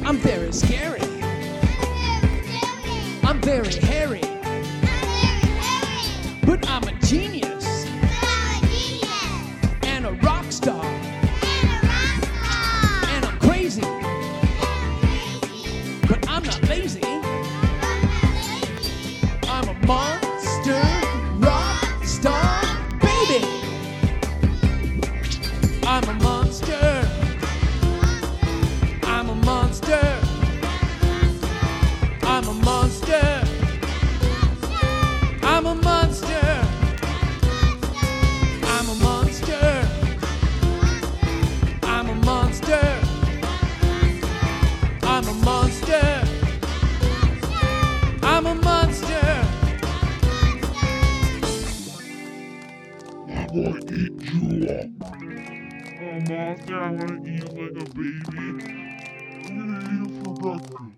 I'm very scary. I'm very hairy. But I'm a genius. And a rock star. And I'm crazy. But I'm not lazy. I'm a monster rock star baby. I'm a monster. I'm a monster. I'm a monster. I'm a monster. I'm a monster. I'm a monster. I'm a monster. I'm a monster. I wanna eat you up. Oh, monster, I wanna eat you like a baby. I'm gonna eat you for breakfast.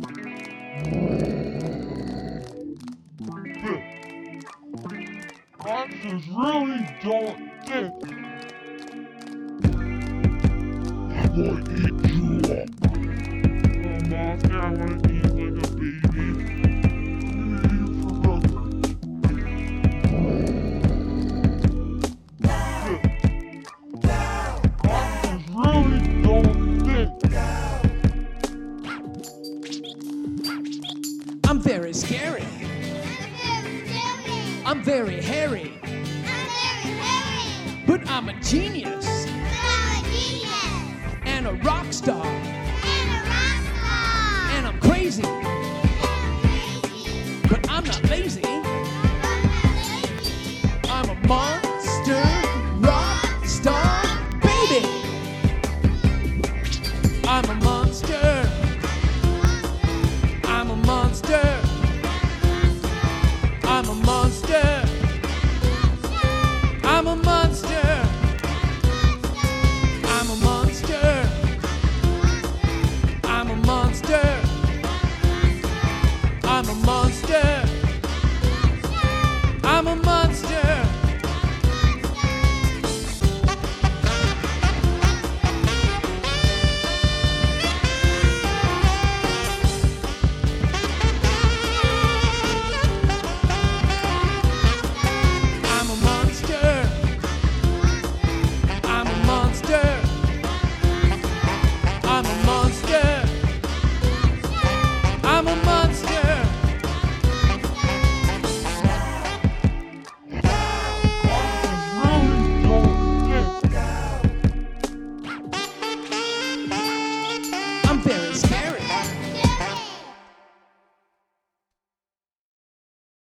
Monsters really don't think. I wanna eat you up. Oh, monster, I wanna eat you like a baby. I'm gonna eat you for breakfast. Monsters really don't think. I'm very scary. I'm very hairy. But I'm a genius. And a rock star. And I'm crazy. But I'm not lazy. I'm a monster rock star baby. I'm a monster. I'm a monster. I'm a monster. I'm a monster. I'm a monster. I'm a monster. I'm a monster.